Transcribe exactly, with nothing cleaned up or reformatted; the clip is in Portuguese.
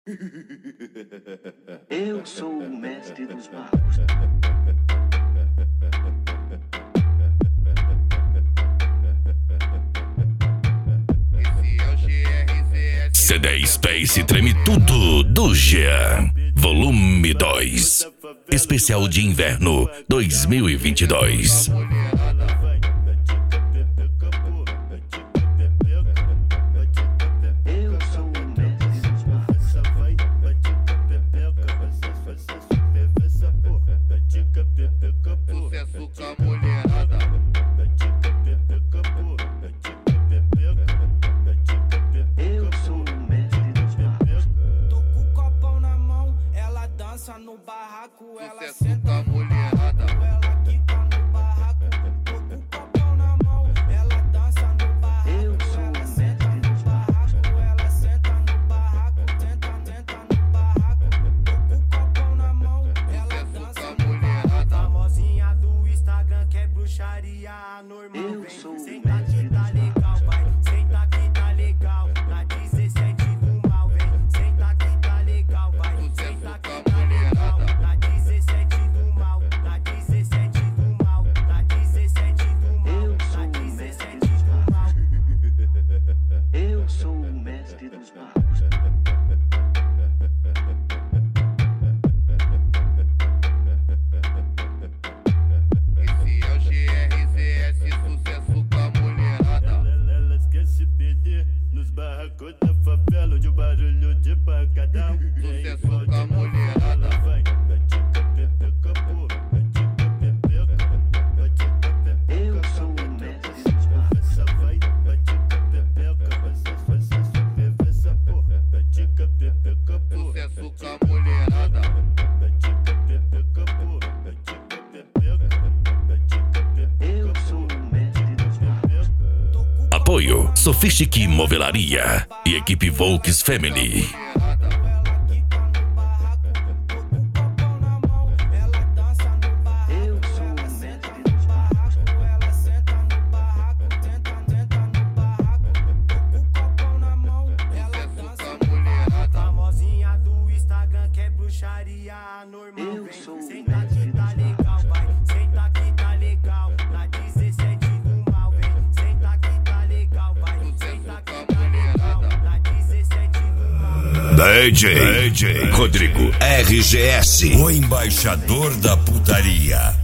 Eu sou o mestre dos magos. C D Space Treme Tudo do Jean, volume dois, especial de inverno dois mil e vinte e dois. No barraco, ela senta no mulherada, ela quica no barraco, tô com o copão na mão, ela dança no barraco, ela senta no barraco, ela senta no barraco, senta, senta no barraco, tô com o copão na mão, ela dança no barraco. Famosinha do Instagram que é bruxaria anormal, vem, senta que tá legal, vai, senta que tá legal, na dezessete do mal, vem, senta que tá legal, vai, senta que tá legal. Na dezessete do mal, na dezessete do mal, na dezessete do mal, na dezessete do mal. Eu sou o mestre dos magos. Esse é o G R Z S, sucesso com a mulherada. Ela esquece pedir nos barracos da favela, onde o barulho de pancadão. Sucesso com a mulherada. Eu sou o mestre dos magos. Sucesso com a mulherada. Eu sou o mestre dos magos. Apoio Sofistic Movelaria e equipe Volks Family. Famosinha do Instagram que é bruxaria anormal, Eu vem, sou o senta mestre que tá dos legal, vai, senta que tá legal, na dezessete do mal, vem, senta que tá legal, vai, senta que tá legal, na dezessete do mal. D J, D J Rodrigo R G S, o embaixador da putaria.